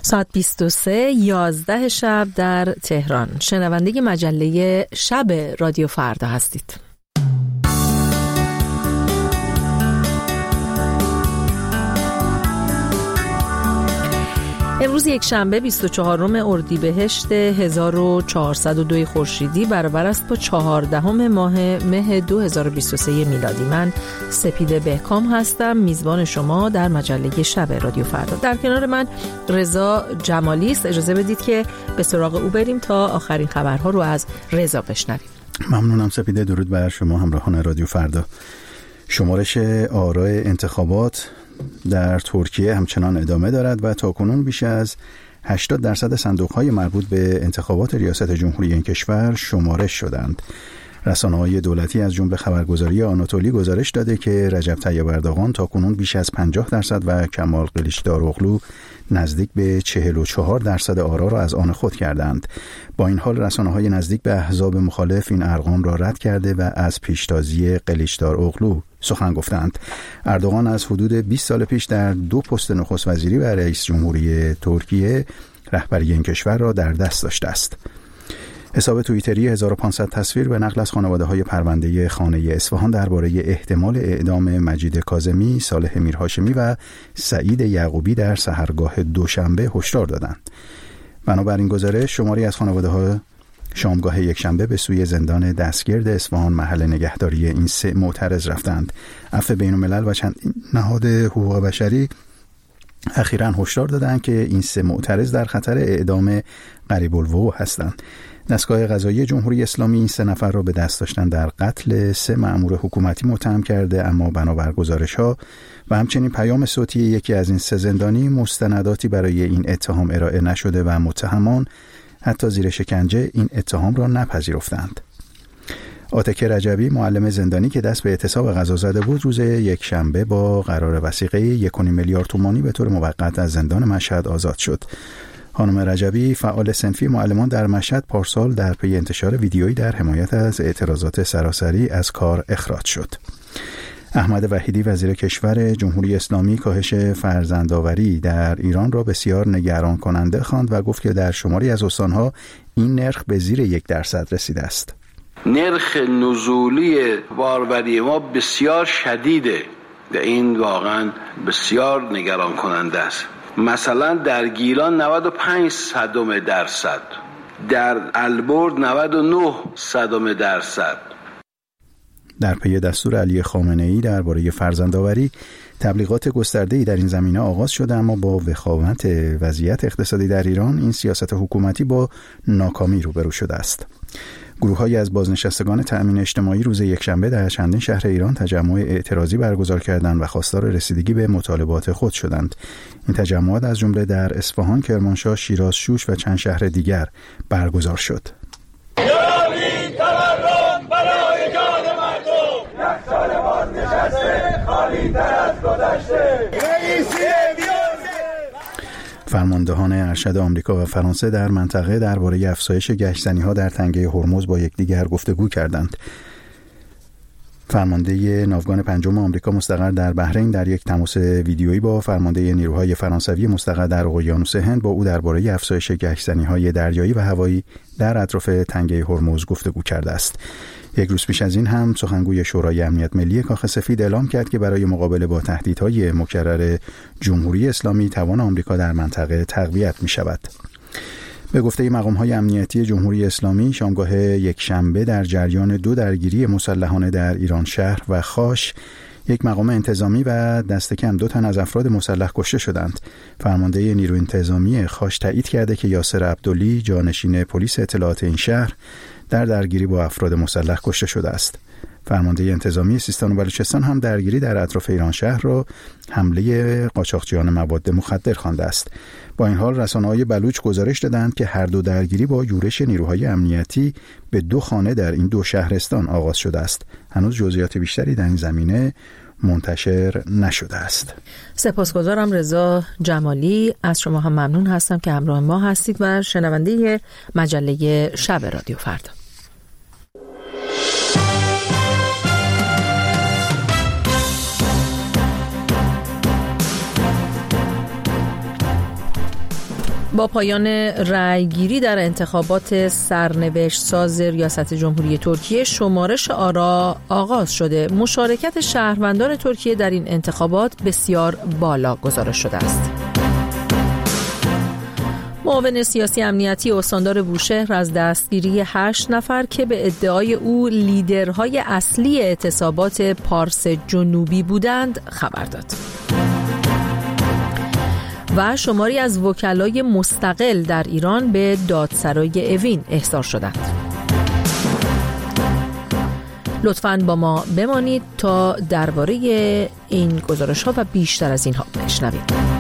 ساعت 23:11 شب در تهران. شنونده مجله شب رادیو فردا هستید. امروز یک شنبه 24 اردیبهشت 1402 خورشیدی برابر است با 14 ماه مه 2023 میلادی. من سپیده بهکام هستم، میزبان شما در مجله شب رادیو فردا. در کنار من رضا جمالی است. اجازه بدید که به سراغ او بریم تا آخرین خبرها رو از رضا بشنویم. ممنونم سپیده. درود بر شما همراهان رادیو فردا. شمارش آرای انتخابات در ترکیه همچنان ادامه دارد و تاکنون بیش از 80% صندوق‌های مربوط به انتخابات ریاست جمهوری این کشور شمارش شدند. رسانه‌های دولتی از جمله خبرگزاری آناتولی گزارش داده که رجب طیب اردوغان تاکنون بیش از 50% و کمال کلیچداروغلو نزدیک به 44% آرا را از آن خود کردند. با این حال رسانه‌های نزدیک به احزاب مخالف این ارقام را رد کرده و از پیشتازی کلیچداروغلو سخن گفتند. اردوغان از حدود 20 سال پیش در 2 پست نخست وزیری و رئیس جمهوری ترکیه رهبری این کشور را در دست داشته است. حساب توییتری 1500 تصویر به نقل از خانواده‌های پرونده خانه اصفهان درباره احتمال اعدام مجید کاظمی، صالح میرهاشمی و سعید یعقوبی در سحرگاه دوشنبه هشدار دادند. بنابراین گزارش شماری از خانواده‌ها شامگاه یکشنبه به سوی زندان دستگرد اصفهان محل نگهداری این 3 معترض رفتند. عفو بین‌الملل و چند نهاد حقوق بشری اخیراً هشدار دادند که این 3 معترض در خطر اعدام قریب الوقوع هستند. دستگاه قضایی جمهوری اسلامی این 3 نفر را به دست داشتن در قتل 3 مأمور حکومتی متهم کرده، اما بنابر گزارش‌ها و همچنین پیام صوتی یکی از این 3 زندانی مستنداتی برای این اتهام ارائه نشده و متهمان حتی زیر شکنجه این اتهام را نپذیرفتند. آتک رجبی معلم زندانی که دست به اعتصاب غذا زده بود روز یکشنبه با قرار وثیقه 1.5 میلیارد تومانی به طور موقت از زندان مشهد آزاد شد. خانم رجبی فعال صنفی معلمان در مشهد پارسال در پی انتشار ویدیویی در حمایت از اعتراضات سراسری از کار اخراج شد. احمد وحیدی وزیر کشور جمهوری اسلامی کاهش فرزندآوری در ایران را بسیار نگران کننده خواند و گفت که در شماری از استانها این نرخ به زیر 1% رسیده است. نرخ نزولی باروری ما بسیار شدیده و این واقعا بسیار نگران کننده است. مثلا در گیلان 95%، در البرز 99%. در پی دستور علی خامنه‌ای درباره فرزندآوری تبلیغات گسترده‌ای در این زمینه آغاز شده، اما با وخامت وضعیت اقتصادی در ایران این سیاست حکومتی با ناکامی روبرو شده است. گروه‌هایی از بازنشستگان تأمین اجتماعی روز یکشنبه در چندین شهر ایران تجمع اعتراضی برگزار کردند و خواستار رسیدگی به مطالبات خود شدند. این تجمعات از جمله در اصفهان، کرمانشاه، شیراز، شوش و چند شهر دیگر برگزار شد. فرماندهان ارشد آمریکا و فرانسه در منطقه درباره افزایش گشت‌زنی‌ها در تنگه هرمز با یکدیگر گفتگو کردند. فرمانده ناوگان 5 آمریکا مستقر در بحرین در یک تماس ویدیویی با فرمانده نیروهای فرانسوی مستقر در اقیانوس هند با او درباره افزایش گشت‌زنی‌های دریایی و هوایی در اطراف تنگه هرمز گفتگو کرده است. یک روز پیش از این هم سخنگوی شورای امنیت ملی کاخ سفید اعلام کرد که برای مقابله با تهدیدهای مکرر جمهوری اسلامی توان آمریکا در منطقه تقویت می شود. به گفته مقام‌های امنیتی جمهوری اسلامی شامگاه یکشنبه در جریان 2 درگیری مسلحانه در ایران شهر و خاش یک مقام انتظامی و دست کم 2 تن از افراد مسلح کشته شدند. فرمانده نیروی انتظامی خاش تایید کرده که یاسر عبدلی جانشین پلیس اطلاعات این شهر در درگیری با افراد مسلح کشته شده است. فرمانده انتظامی سیستان و بلوچستان هم درگیری در اطراف ایران شهر را حمله قاچاقچیان مواد مخدر خوانده است. با این حال رسانه‌های بلوچ گزارش دادند که هر 2 درگیری با یورش نیروهای امنیتی به 2 خانه در این 2 شهرستان آغاز شده است. هنوز جزئیات بیشتری در این زمینه منتشر نشده است. سپاسگزارم رضا جمالی. از شما هم ممنون هستم که همراه ما هستید و شنونده مجله شب رادیو فردا. با پایان رأیگیری در انتخابات سرنوشت ساز ریاست جمهوری ترکیه، شمارش آرا آغاز شده. مشارکت شهروندان ترکیه در این انتخابات بسیار بالا گزارش شده است. معاون سیاسی امنیتی استاندار بوشهر از دستگیری 8 نفر که به ادعای او لیدرهای اصلی اعتصابات پارس جنوبی بودند خبر داد. و شماری از وکلای مستقل در ایران به دادسرای اوین احضار شدند. لطفاً با ما بمانید تا درباره این گزارش‌ها و بیشتر از اینها بشنوید.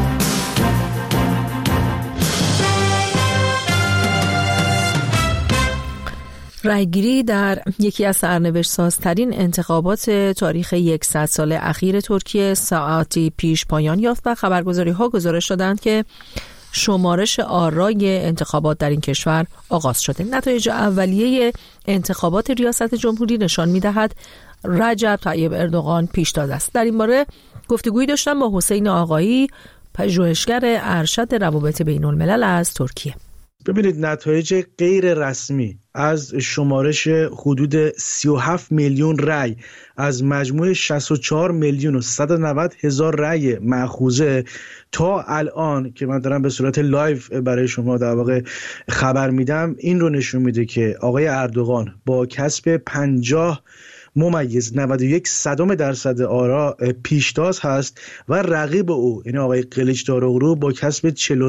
رأیگیری در یکی از سرنوشت‌سازترین انتخابات تاریخ 100 سال اخیر ترکیه ساعتی پیش پایان یافت و خبرگزاری‌ها گزارش دادند که شمارش آرای انتخابات در این کشور آغاز شده. نتایج اولیه انتخابات ریاست جمهوری نشان می‌دهد رجب طیب اردوغان پیش داده است. در این باره گفتگویی داشتم با حسین آقایی، پژوهشگر ارشد روابط بین‌الملل از ترکیه. ببینید، نتایج غیر رسمی از شمارش حدود 37 میلیون رأی از مجموع 64 میلیون و 190 هزار رأی مأخوذه تا الان که من دارم به صورت لایو برای شما در واقع خبر میدم، این رو نشون میده که آقای اردوغان با کسب 50.91% آرا پیشتاز هست و رقیب او یعنی آقای قلیچداروغلو با کسب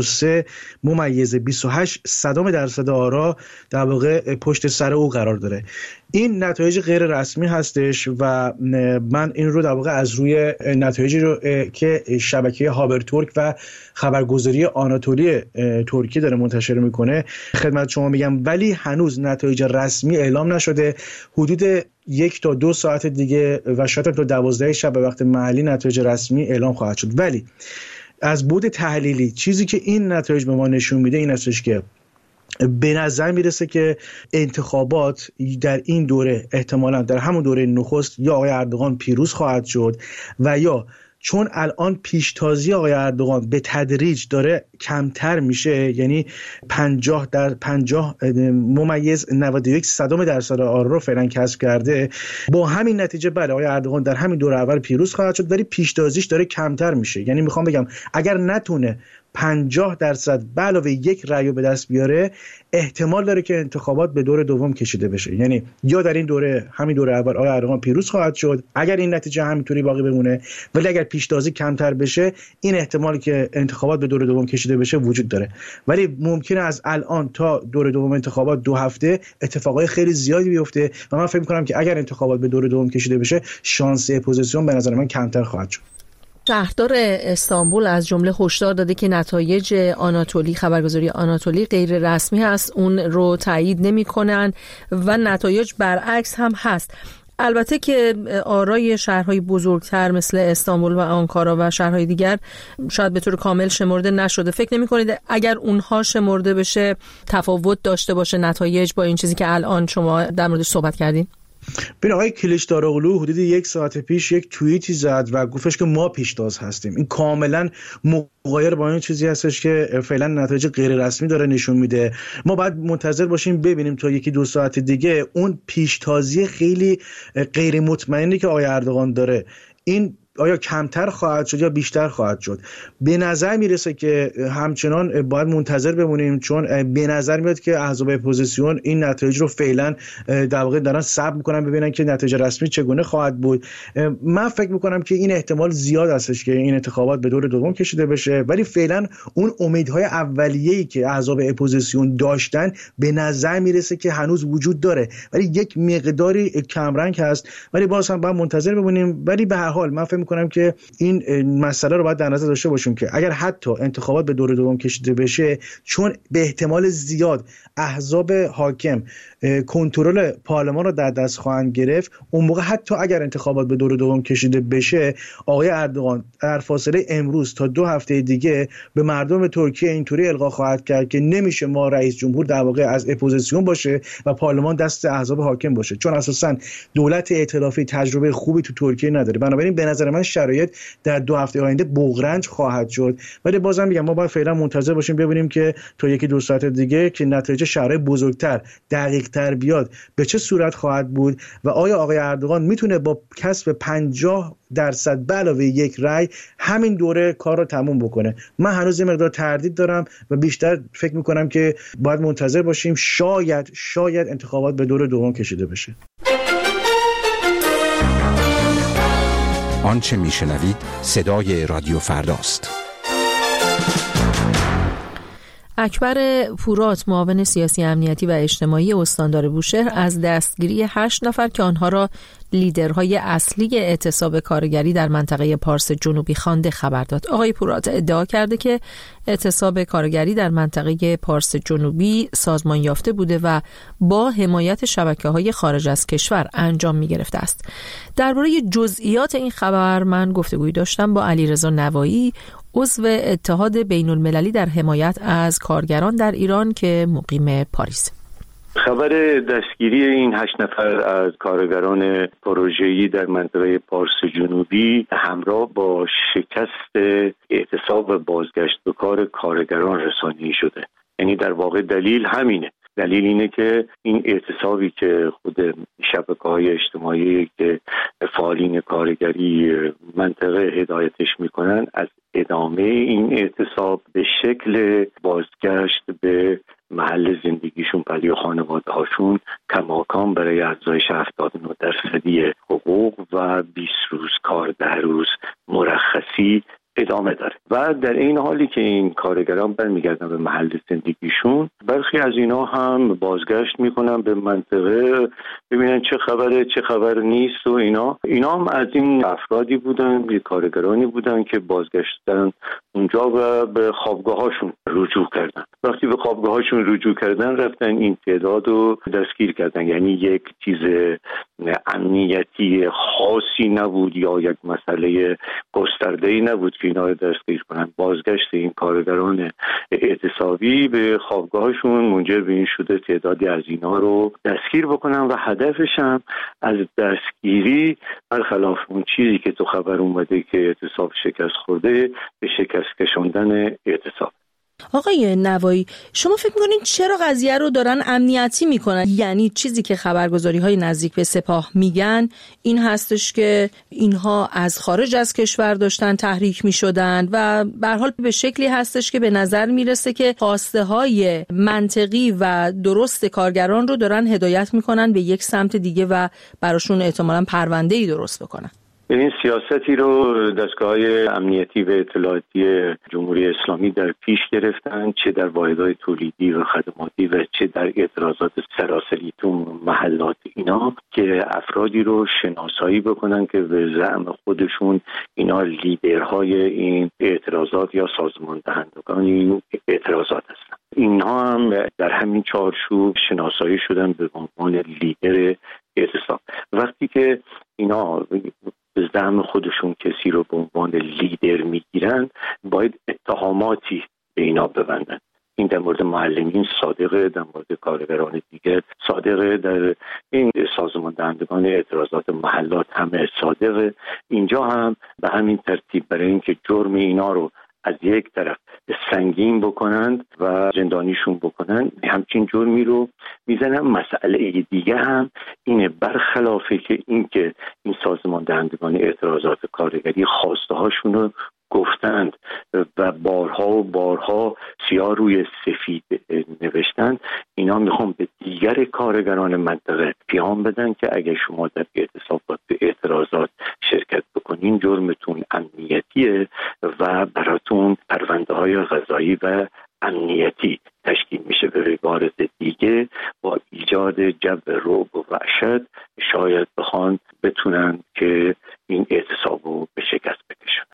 43.28% آرا در واقع پشت سر او قرار داره. این نتایج غیر رسمی هستش و من این رو در واقع از روی نتایجی رو که شبکه هابرتورک و خبرگزاری آناتولی ترکیه داره منتشر میکنه خدمت شما میگم، ولی هنوز نتایج رسمی اعلام نشده. حدود 1 تا 2 ساعت دیگه و شاید تا 12 شب به وقت محلی نتایج رسمی اعلام خواهد شد. ولی از بعد تحلیلی چیزی که این نتایج به ما نشون میده این هستش که به نظر میرسه که انتخابات در این دوره احتمالاً در همون دوره نخست یا آقای اردوغان پیروز خواهد شد و یا چون الان پیشتازی آقای اردوغان به تدریج داره کمتر میشه، یعنی 50.91% آرا رو فعلا کسب کرده، با همین نتیجه بله آقای اردوغان در همین دوره اول پیروز خواهد شد، ولی پیشتازیش داره کمتر میشه. یعنی میخوام بگم اگر نتونه 50% به علاوه 1 رأی به دست بیاره، احتمال داره که انتخابات به دور دوم کشیده بشه. یعنی یا در این دوره همین دوره اول آقای اردوغان پیروز خواهد شد اگر این نتیجه همینطوری باقی بمونه، ولی اگر پیشتازی کمتر بشه این احتمالی که انتخابات به دور دوم کشیده بشه وجود داره. ولی ممکنه از الان تا دور دوم انتخابات 2 هفته اتفاقای خیلی زیادی بیفته و من فکر می‌کنم که اگر انتخابات به دور دوم کشیده بشه شانس اپوزیسیون به نظر من کمتر خواهد شد. شهردار استانبول از جمله هشدار داده که نتایج آناتولی، خبرگزاری آناتولی غیر رسمی هست، اون رو تایید نمی‌کنن و نتایج برعکس هم هست. البته که آرای شهرهای بزرگتر مثل استانبول و آنکارا و شهرهای دیگر شاید به طور کامل شمرده نشده. فکر نمی‌کنید اگر اونها شمرده بشه تفاوت داشته باشه نتایج با این چیزی که الان شما در موردش صحبت کردین؟ ببین آقای کلیچداروغلو حدود 1 ساعت پیش یک توییتی زد و گفتش که ما پیشتاز هستیم. این کاملا مغایر با این چیزی هستش که فعلا نتایج غیر رسمی داره نشون میده. ما باید منتظر باشیم ببینیم تا 1-2 ساعت دیگه اون پیشتازی خیلی غیر مطمئنی که آقای اردوغان داره این آیا کمتر خواهد شد یا بیشتر خواهد شد. به نظر میرسه که همچنان باید منتظر بمونیم، چون به نظر میاد که احزاب اپوزیسیون این نتایج رو فعلا در واقع دارن صبر میکنن ببینن که نتیجه رسمی چگونه خواهد بود. من فکر میکنم که این احتمال زیاد هستش که این انتخابات به دور دوم کشیده بشه، ولی فعلا اون امیدهای اولیه‌ای که احزاب اپوزیسیون داشتن به نظر میرسه که هنوز وجود داره، ولی یک مقداری کمرنگ هست، ولی باز هم باید منتظر بمونیم. ولی به هر حال من فکر میکنم که این مسئله رو باید در نظر داشته باشیم که اگر حتی انتخابات به دور دوم کشیده بشه، چون به احتمال زیاد احزاب حاکم کنترل پارلمان رو در دست خواهند گرفت، اون موقع حتی اگر انتخابات به دور دوم کشیده بشه، آقای اردوغان در فاصله امروز تا 2 هفته دیگه به مردم ترکیه اینطوری القا خواهد کرد که نمیشه ما رئیس جمهور در واقع از اپوزیسیون باشه و پارلمان دست احزاب حاکم باشه، چون اساساً دولت ائتلافی تجربه خوبی تو ترکیه نداره. بنابراین به نظر من شرایط در 2 هفته آینده بغرنج خواهد شد. ولی بازم میگم ما باید فعلا منتظر باشیم ببینیم که تا 1-2 ساعت دیگه که نتایج شهرهای بزرگتر دقیق‌تر بیاد به چه صورت خواهد بود و آیا آقای اردوغان میتونه با کسب 50% به علاوه 1 رأی همین دوره کار رو تموم بکنه. من هنوز یه مقدار تردید دارم و بیشتر فکر میکنم که باید منتظر باشیم، شاید انتخابات به دور دوم کشیده بشه. آنچه میشنوید صدای رادیو فرداست. اکبر پورات، معاون سیاسی امنیتی و اجتماعی استاندار بوشهر، از دستگیری 8 نفر که آنها را لیدرهای اصلی اعتصاب کارگری در منطقه پارس جنوبی خوانده خبر داد. آقای پورات ادعا کرده که اعتصاب کارگری در منطقه پارس جنوبی سازمان یافته بوده و با حمایت شبکه‌های خارج از کشور انجام می‌گرفته است. درباره جزئیات این خبر من گفتگویی داشتم با علیرضا نوایی، عضو اتحاد بین‌المللی در حمایت از کارگران در ایران که مقیم پاریس. خبر دستگیری این 8 نفر از کارگران پروژه‌ای در منطقه پارس جنوبی همراه با شکست اعتصاب و بازگشت به کار کارگران رسانی شده. یعنی در واقع دلیل همینه. دلیل اینه که این اعتصابی که خود شبکه‌های اجتماعی که فعالین کارگری منطقه هدایتش میکنن، از ادامه این اعتصاب به شکل بازگشت به محل زندگیشون برای خانواده هاشون کماکان برای افزایش 79% حقوق و 20 روز کار 10 روز مرخصی ادامه داره. و در این حالی که این کارگران برمیگردن به محل زندگیشون، برخی از اینا هم بازگشت میکنن به منطقه ببینن چه خبره چه خبر نیست و اینا هم از این افرادی بودن، یه کارگرانی بودن که بازگشتن اونجا و به خوابگاهاشون رجوع کردن. وقتی به خوابگاهاشون رجوع کردن رفتن این تعداد رو دستگیر کردن. یعنی یک چیز امنیتی خاصی نبود یا یک مسئله گسترده‌ای نبود که اینا رو دستگیر کنن. بازگشت این کارگران اعتصابی به خوابگاهشون منجر به این شده تعدادی از اینا رو دستگیر بکنن و هدفش هم از دستگیری برخلاف اون چیزی که تو خبر اومده که اعتصاب شکست خورده، به شکست کشوندن اعتصاب. آقای نوایی، شما فکر می‌کنین چرا قضیه رو دارن امنیتی میکنن؟ یعنی چیزی که خبرگزاری‌های نزدیک به سپاه میگن این هستش که اینها از خارج از کشور داشتن تحریک میشدن و به هر حال به شکلی هستش که به نظر میرسه که خواسته‌های منطقی و درست کارگران رو دارن هدایت میکنن به یک سمت دیگه و براشون احتمالاً پرونده‌ای درست بکنن. این سیاستی رو دستگاه‌های امنیتی و اطلاعاتی جمهوری اسلامی در پیش گرفتن، چه در واحدهای تولیدی و خدماتی و چه در اعتراضات سراسری تو محلات اینا، که افرادی رو شناسایی بکنن که به زعم خودشون اینا لیدرهای این اعتراضات یا سازمان دهندگان این اعتراضات هستن. اینها هم در همین چارچوب شناسایی شدن به عنوان لیدر اعتصاب. وقتی که اینا به زعم خودشون کسی رو به عنوان لیدر میگیرن، باید اتهاماتی به اینا ببندن. این در مورد معلمین صادقه، در مورد کارگران دیگر صادقه، در این سازمان دهندگان اعتراضات محلات همه صادقه. اینجا هم به همین ترتیب برای اینکه جرم اینا رو از یک طرف سنگین بکنند و زندانیشون بکنند، همچین جرمی رو میزنن. مسئله دیگه هم اینه، برخلافه که اینکه این سازمان دهندگان اعتراضات کارگری خواسته هاشون رو گفتند و بارها و بارها سیاه روی سفید نوشتند، اینا میخوام به دیگر کارگران منطقه پیام بدن که اگه شما در اعتصابات به اعتراضات شرکت بکنین، جرمتون امنیتیه و براتون پرونده های قضایی و امنیتی تشکیل میشه. به عبارت دیگه با ایجاد جو رعب و وحشت شاید بخوان بتونن که این اعتصاب رو به شکست بکشن.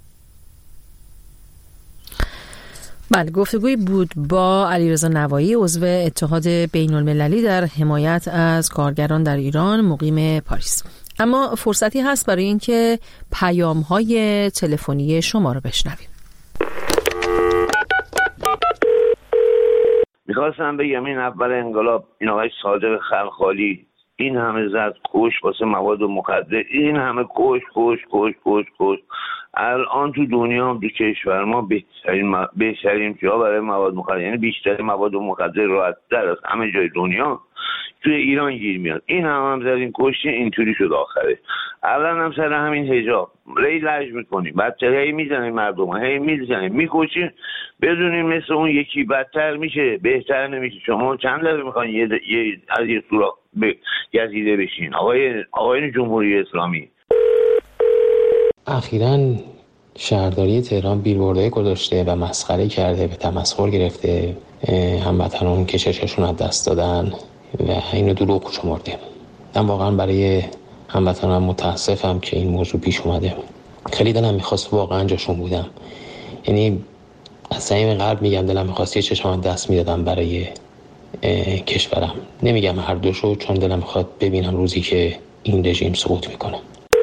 بله، گفتگوی بود با علیرضا نوایی، عضو اتحاد بین‌المللی در حمایت از کارگران در ایران مقیم پاریس. اما فرصتی هست برای اینکه پیام‌های تلفنی شما رو بشنویم. میخواستم بگم این اول انقلاب این آقای صادق خلخالی این همه زد کش واسه مواد مخدر، این همه کش. الان تو دنیا هم تو کشور ما بهترین جا برای مواد مخدر، یعنی بیشتر مواد مخدر راحت‌تر از همه جای دنیا توی ایران گیر میاد. این هم زدیم کشتی، اینطوری شد آخره. الان هم سر همین حجاب ری لج میکنیم، بدتر هی میزنیم مردم، هی میزنیم میکشیم، بدونیم مثل اون یکی بدتر میشه، بهتر نمیشه. شما چند دفعه میخواین از یه سوراخ گزیده بشین آقایان جمهوری اسلامی؟ اخیراً شهرداری تهران بیلبوردهای گذاشته و مسخره کرده، به تمسخر گرفته، هموطنان که چششون از دست دادن و اینو دروغ شمرده. من واقعا برای هموطنان متاسفم که این موضوع پیش اومده. خیلی دلم میخواست واقعا جاشون بودم، یعنی از صمیم قلب میگم دلم میخواست یه چشم دست میدادم برای کشورم. نمیگم هر دوشو، چون دلم میخواد ببینم روزی که این رژیم سقوط میکنه.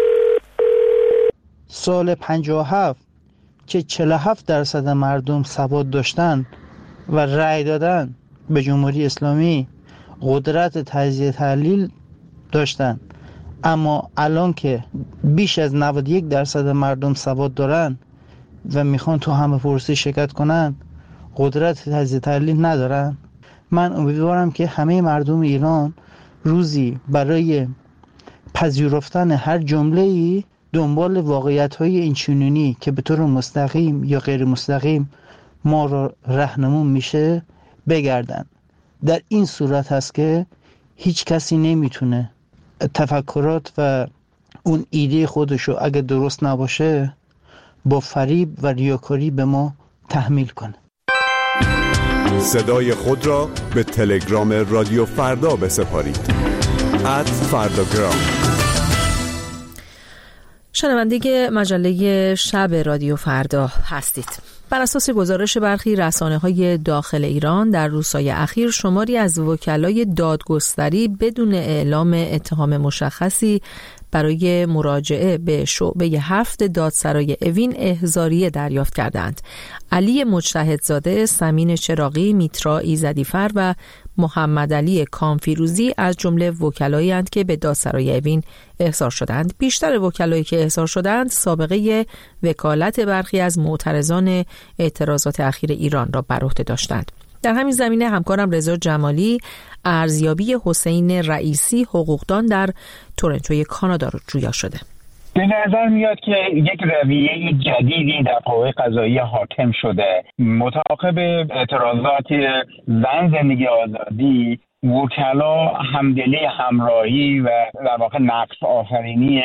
سال 57 که 47% مردم سواد داشتن و رأی دادن به جمهوری اسلامی، قدرت تجزیه تحلیل داشتن، اما الان که بیش از 91% مردم سواد دارن و میخوان تو همه پرسش شرکت کنن، قدرت تجزیه تحلیل ندارن. من امیدوارم که همه مردم ایران روزی برای پذیرفتن هر جمله‌ای دنبال واقعیت‌های اینچنینی که به طور مستقیم یا غیر مستقیم ما را رهنمون میشه بگردن. در این صورت هست که هیچ کسی نمیتونه تفکرات و اون ایده خودشو اگه درست نباشه با فریب و ریاکاری به ما تحمیل کنه. صدای خود را به تلگرام رادیو فردا بسپارید. @فرداگرام. شنونده مجله شب رادیو فردا هستید. بر اساس گزارش برخی رسانه‌های داخل ایران در روزهای اخیر شماری از وکلای دادگستری بدون اعلام اتهام مشخصی برای مراجعه به شعبه 7 دادسرای اوین احضاریه دریافت کردند. علی مجتهدزاده، سمین چراغی، میترا ایزدیفر و محمد علی کامفیروزی از جمله وکلایی اند که به دادسرای اوین احضار شدند. بیشتر وکلایی که احضار شدند سابقه وکالت برخی از معترضان اعتراضات اخیر ایران را بر عهده داشتند. در همین زمینه همکارم رضا جمالی ارزیابی حسین رئیسی حقوقدان در تورنتوی کانادا رو جویا شده. به نظر میاد که یک رویه جدیدی در قوه قضاییه حاکم شده. متعاقب اعتراضات زن زندگی آزادی، وکلا همدلی، همراهی و در واقع نقص آفرینی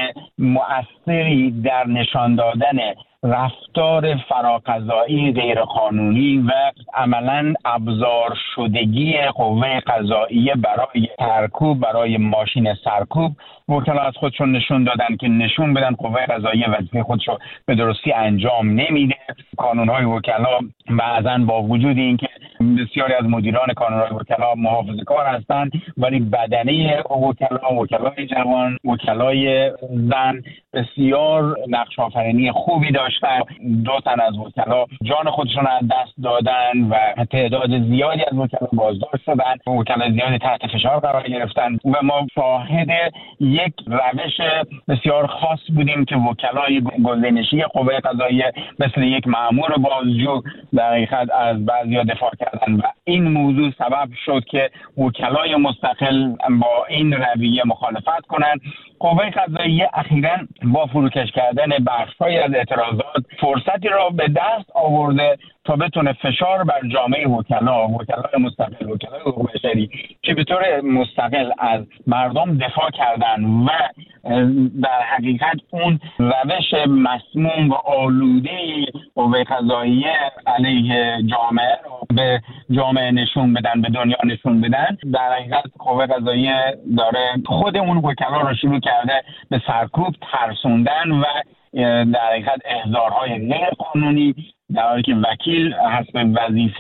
مؤثری در نشان دادن رفتار فراقضایی غیرقانونی و عملاً ابزار شدگی قوه قضاییه برای سرکوب، برای ماشین سرکوب، وکلا از خودشون نشون دادن که نشون بدن قوه قضاییه وظیفه خودشو به درستی انجام نمیده. کانونهای وکلا بعضاً با وجود اینکه بسیاری از مدیران کانونهای وکلا محافظه‌کار هستند، ولی بدنه وکلای جوان، وکلای زن بسیار نقش آفرینی خوبی داشتن. 2 تن از وکلا جان خودشون از دست دادن و تعداد زیادی از وکلا بازداشت شدن، وکلا زیادی تحت فشار قرار گرفتن و ما شاهد یک روش بسیار خاص بودیم که وکلای گزینشی قوه قضاییه مثل یک مأمور بازجو در حقیقت از بعضیا دفاع کردن و این موضوع سبب شد که وکلای مستقل با این رویه مخالفت کنند. قوه قضاییه اخیراً با فروکش کردن بخش‌هایی از اعتراضات فرصتی را به دست آورده تا بتونه فشار بر جامعه وکلای مستقل، وکلای حقوق بشری که به طور مستقل از مردم دفاع کردن و در حقیقت اون روش مسموم و آلوده قوه قضاییه علیه جامعه رو به جامعه نشون بدن، به دنیا نشون بدن. در حقیقت قوه قضاییه داره خود اون وکلا رو شروع کرده به سرکوب، ترسوندن و در حقیقت احضارهای غیر قانونی، در حالی که وکیل حسب وظیفه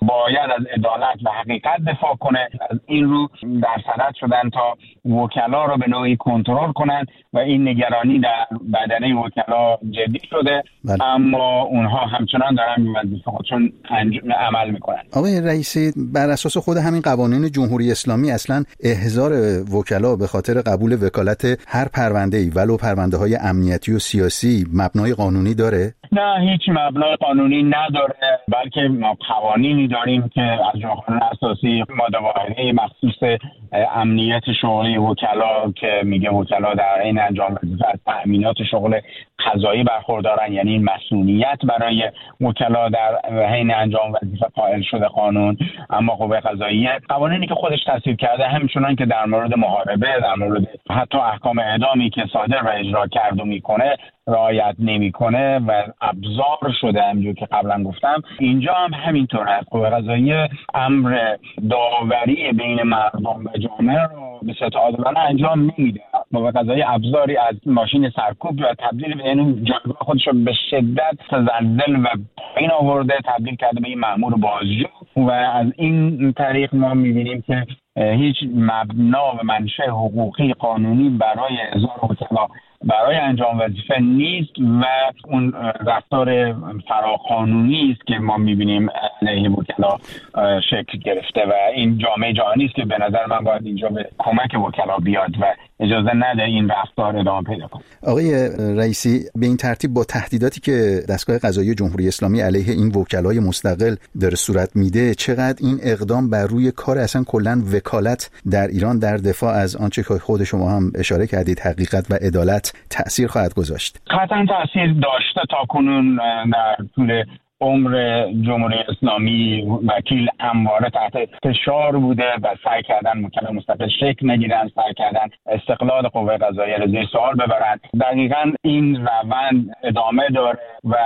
باید از عدالت و حقیقت دفاع کنه. از این رو در صدد شدن تا وکلا رو به نوعی کنترل کنن و این نگرانی در بدنه وکلا جدی شده. اما اونها همچنان دارن به وظیفه خودشون عمل میکنن. آقای رئیسی، بر اساس خود همین قوانین جمهوری اسلامی اصلا احضار وکلا به خاطر قبول وکالت هر پرونده‌ای ولو پرونده‌های امنیتی و سیاسی مبنای قانونی داره؟ نه، هیچ مبنای قانونی نداره، بلکه ما قوانینی داریم که از جمله قانون اساسی ماده واحده مخصوص امنیت شغلی وکلا که میگه وکلا در حین انجام وظیفه از تأمینات شغل قضایی برخوردارن، یعنی این مسئولیت برای وکلا در حین انجام وظیفه قائل شده قانون. اما قوه قضاییه قوانینی که خودش تصویب کرده همچنان که در مورد محاربه، در مورد حتی احکام اعدامی که صادر و اجرا کرده و میکنه رعایت نمیکنه و ابزار شده. همونجور که قبلا گفتم اینجا هم همینطور است. قوه قضاییه امر داوری بین مردم و جامعه رو به صورت عادلانه انجام نمیده. قوه قضاییه ابزاری از ماشین سرکوب و تبدیل به این جایگاه خودش رو به شدت تزلزل و پایین آورده، تبدیل کرده به این مأمور بازجو و از این طریق ما میبینیم که هیچ مبنا و منشأ حقوقی قانونی برای احضار وکلا برای انجام وظیفه نیست و اون رفتار فراقانونی است که ما می‌بینیم علیه وکلا شکل گرفته و این جامعه جهانی است که به نظر من باید اینجا به کمک وکلا بیاد و اجازه نده این رفتار ادامه پیدا کنه. آقای رئیسی، به این ترتیب با تهدیداتی که دستگاه قضایی جمهوری اسلامی علیه این وکلای مستقل داره صورت میده، چقدر این اقدام بر روی کار اصلا کلاً وکالت در ایران در دفاع از آنچه که خود شما هم اشاره کردید، حقیقت و عدالت، تأثیر خواهد گذاشت؟ قطعاً تأثیر داشته. تا کنون در طول عمر جمهوری اسلامی وکیل همواره تحت فشار بوده و سعی کردن وکلا مستقل شکل نگیرن، سعی کردن استقلال قوه قضاییه رو زیر سوال ببرن. دقیقاً این روند ادامه داره و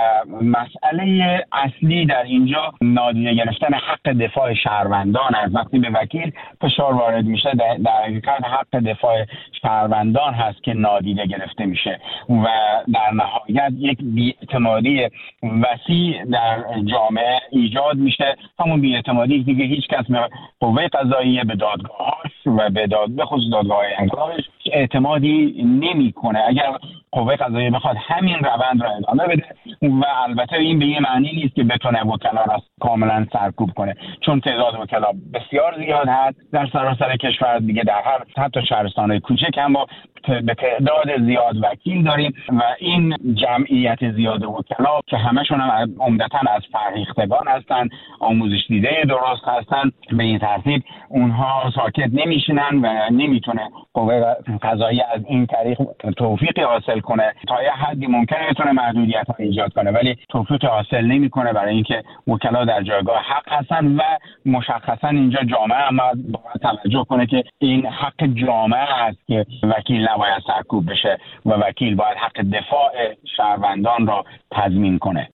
مسئله اصلی در اینجا نادیده گرفتن حق دفاع شهروندان است. وقتی به وکیل فشار وارد میشه در حقیقت حق دفاع شهروندان هست که نادیده گرفته میشه و در نهایت یک بی‌اعتمادی وسیع در جامعه ایجاد میشه. همون بی‌اعتمادی دیگه هیچ کس به قوه قضاییه، به دادگاه‌هاش و به خصوص دادگاه انکارش اعتمادی نمیکنه. اگر قوه قضاییه بخواد همین روند را ادامه بده و البته این به این معنی نیست که بتونه وکلا را کاملا سرکوب کنه، چون تعداد وکلا بسیار زیاد هست در سراسر کشور دیگه. در هر حتی شهرستان‌های کوچک هم با به تعداد زیاد وکیل داریم و این جمعیت زیاد وکلا که همشون هم عمدتاً از فرهیختگان هستن، آموزش دیده درست هستن، به این ترتیب اونها ساکت نمیشینن و نمیتونه قوه قضاییه از این طریق توفیقی حاصل کنه. تا یه حدی ممکنه بتونه محدودیت‌ها ایجاد کنه ولی توفیقی حاصل نمیکنه، برای اینکه وکلا در جایگاه حق هستن و مشخصا اینجا جامعه هم باید توجه کنه که این حق جامعه است که وکیل نباید سرکوب بشه و وکیل باید حق دفاع شهروندان را تضمین کنه.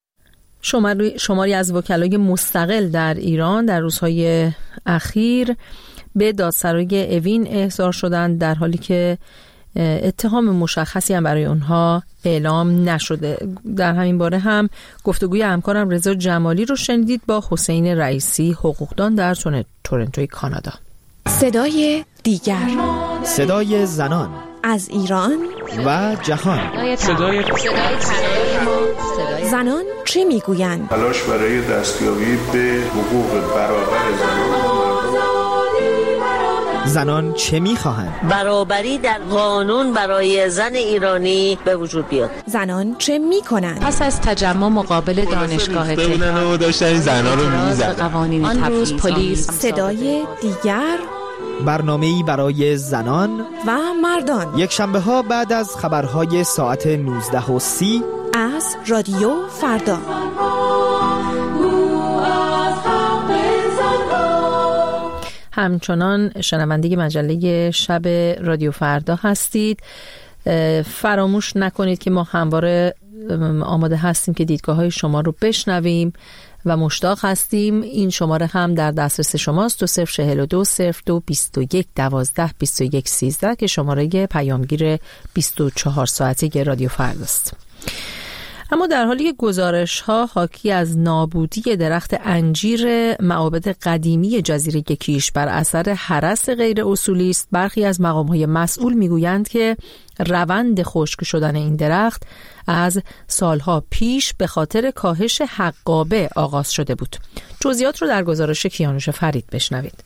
شماری از وکلای مستقل در ایران در روزهای اخیر به دادسرای اوین احضار شدند، در حالی که اتهام مشخصی هم برای اونها اعلام نشده. در همین باره هم گفتگوی همکارم رضا جمالی رو شنیدید با حسین رئیسی، حقوقدان در تورنتوی کانادا. صدای دیگر، صدای زنان از ایران و جهان، صدای زنان چه میگویند؟ تلاش برای دستیابی به حقوق برابر زنان چه میخواهند؟ برابری در قانون برای زن ایرانی به وجود بیاد. زنان چه میکنند؟ پس از تجمع مقابل دانشگاه تهران داشتن زنان رو میزدن. قوانین تبعیض، پلیس. صدای دیگر، برنامه‌ای برای زنان و مردان، یک شنبه ها بعد از خبرهای ساعت 19:30 از رادیو فردا. همچنان شنونده مجله شب رادیو فردا هستید. فراموش نکنید که ما همواره آماده هستیم که دیدگاه‌های شما رو بشنویم و مشتاق هستیم. این شماره هم در دسترس شماست، 2042 02 21 12 21 13 که شماره پیامگیر 24 ساعته رادیو فرداست. اما در حالی که گزارش‌ها حاکی از نابودی درخت انجیر معابد قدیمی جزیره کیش بر اثر هرس غیر اصولی است، برخی از مقام‌های مسئول می‌گویند که روند خشک شدن این درخت از سالها پیش به خاطر کاهش حقابه آغاز شده بود. جزئیات رو در گزارش کیانوش فرید بشنوید.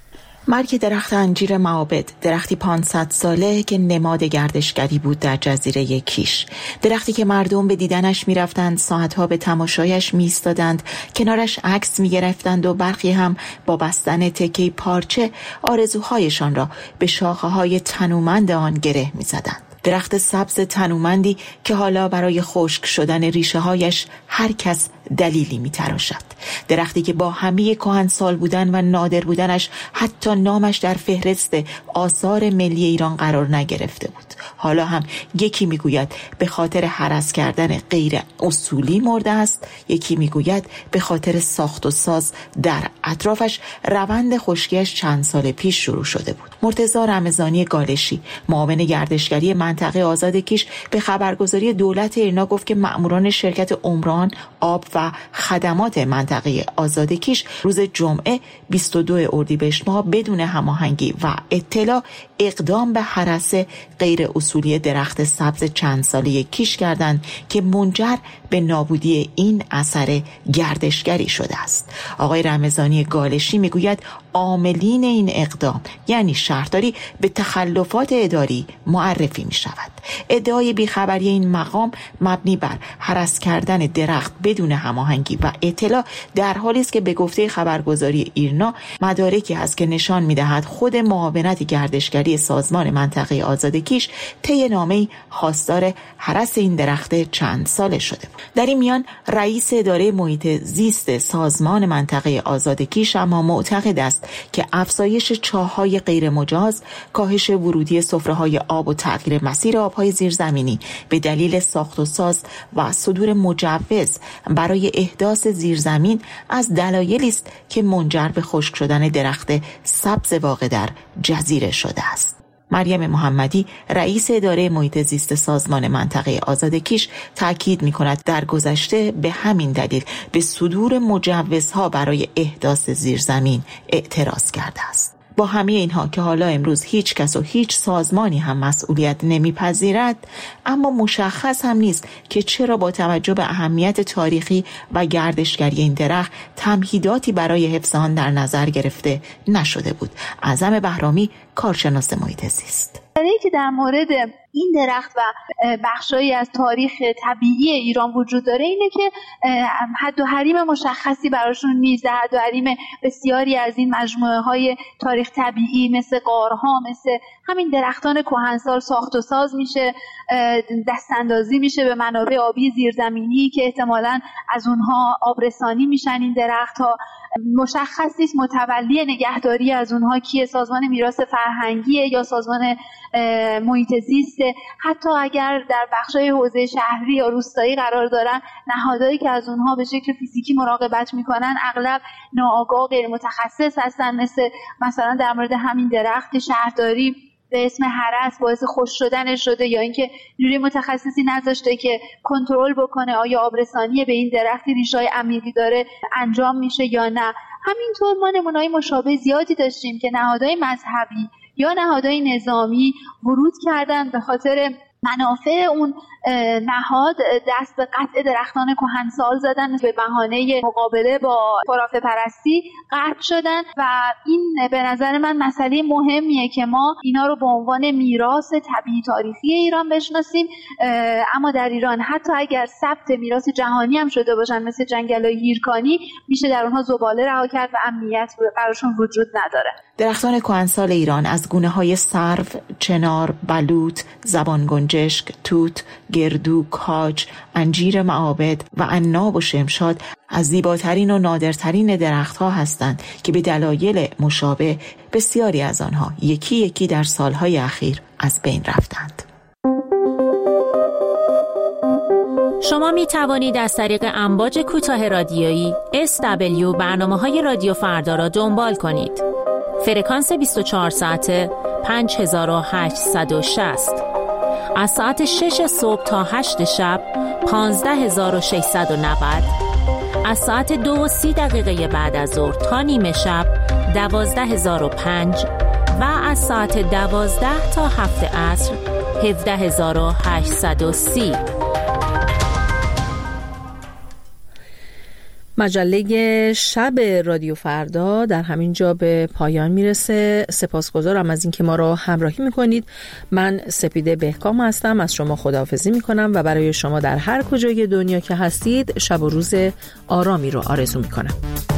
مرگ درخت انجیر معابد، درختی 500 ساله که نماد گردشگری بود در جزیره کیش، درختی که مردم به دیدنش میرفتند، ساعتها به تماشایش میایستادند، کنارش عکس میگرفتند و برخی هم با بستن تکه پارچه آرزوهایشان را به شاخه‌های تنومند آن گره میزدند. درخت سبز تنومندی که حالا برای خشک شدن ریشه‌هایش هر کس دلیلی می‌تراشد. درختی که با همه کهنسال بودن و نادر بودنش حتی نامش در فهرست آثار ملی ایران قرار نگرفته بود. حالا هم یکی میگوید به خاطر هرس کردن غیر اصولی مرده است، یکی میگوید به خاطر ساخت و ساز در اطرافش روند خشکیش چند سال پیش شروع شده بود. مرتضی رمضانی گالشی، معاون گردشگری منطقه آزاد کیش، به خبرگزاری دولت ایرنا گفت که مأموران شرکت عمران، آب و خدمات منطقه آزاد کیش روز جمعه 22 اردیبهشت ماه بدون هماهنگی و اطلاع اقدام به هرس غیر اصولی درخت سبز چند ساله کیش کردند که منجر به نابودی این اثر گردشگری شده است. آقای رمضانی گالشی میگوید عاملین این اقدام یعنی شهرداری به تخلفات اداری معرفی می شود. ادعای بیخبری این مقام مبنی بر هرس کردن درخت بدون هماهنگی و اطلاع در حالی است که به گفته خبرگزاری ایرنا مدارکی هست که نشان می دهد خود معاونت گردشگری سازمان منطقه آزاد کیش طی نامه‌ای خواستار هرس این درخت چند ساله شده بود. در این میان رئیس اداره محیط زیست سازمان منطقه آزاد کیش اما معتقد است که افزایش چاه‌های غیر مجاز، کاهش ورودی سفره‌های آب و تغییر مسیر آب‌های زیرزمینی به دلیل ساخت و ساز و صدور مجوز برای احداث زیرزمین از دلایلی است که منجر به خشک شدن درخت سبز واقع در جزیره شده است. مریم محمدی، رئیس اداره محیط زیست سازمان منطقه آزاد کیش، تاکید می‌کند در گذشته به همین دلیل به صدور مجوزها برای احداث زیرزمین اعتراض کرده است. با همه اینها که حالا امروز هیچ کس و هیچ سازمانی هم مسئولیت نمیپذیرد، اما مشخص هم نیست که چرا با توجه به اهمیت تاریخی و گردشگری این درخت تمهیداتی برای حفظ آن در نظر گرفته نشده بود. اعظم بهرامی، کارشناس محیط زیست: که در مورد این درخت و بخشایی از تاریخ طبیعی ایران وجود داره اینه که حد و حریم مشخصی براشون نیست. حد و حریم بسیاری از این مجموعه های تاریخ طبیعی مثل غارها، مثل همین درختان کهنسال ساخت و ساز میشه، دستاندازی میشه به منابع آبی زیرزمینی که احتمالاً از اونها آبرسانی میشن. این درخت‌ها مشخص نیست متولی نگهداری از اونها کیه، سازمان میراث فرهنگیه یا سازمان محیط زیست. حتی اگر در بخشای حوزه شهری یا روستایی قرار دارن، نهادهایی که از اونها به شکل فیزیکی مراقبت میکنن اغلب ناآگاه غیر متخصص هستن، مثلا در مورد همین درخت شهرداری به اسم هرس باعث خشک شدن شده یا اینکه نیروی متخصصی نذاشته که کنترل بکنه آیا آبرسانی به این درخت ریشه‌های عمیقی داره انجام میشه یا نه. همینطور ما نمونه‌های مشابه زیادی داشتیم که نهادهای مذهبی یا نهادهای نظامی ورود کردن به خاطر منافع اون نهاد دست به قطع درختان کهنسال زدن، به بهانه مقابله با خرافه پرستی قطع شدن و این به نظر من مسئله مهمیه که ما اینا رو به عنوان میراث طبیعی تاریخی ایران بشناسیم. اما در ایران حتی اگر ثبت میراث جهانی هم شده باشن مثل جنگل‌های هیرکانی، میشه در اونها زباله رها کرد و امنیت براشون وجود نداره. درختان کهنسال ایران از گونه‌های سرو، چنار، بلوط، زبانگنجشک، توت، گردو، کاج، انجیر معابد و عناب و شمشاد از زیباترین و نادرترین درختها هستند که به دلایل مشابه بسیاری از آنها یکی یکی در سالهای اخیر از بین رفتند. شما می توانید از طریق امواج کوتاه رادیویی SW برنامه‌های رادیو فردا را دنبال کنید. فرکانس 24 ساعته 5860. از ساعت 6 صبح تا 8 شب 15690. از ساعت 2:30 بعد از ظهر تا نیمه شب 12005 و از ساعت 12 تا 7 عصر 17830. مجله شب رادیو فردا در همین جا به پایان میرسه. سپاسگزارم از اینکه ما را همراهی میکنید. من سپیده بهکام هستم، از شما خداحافظی میکنم و برای شما در هر کجای دنیا که هستید شب و روز آرامی رو آرزو میکنم.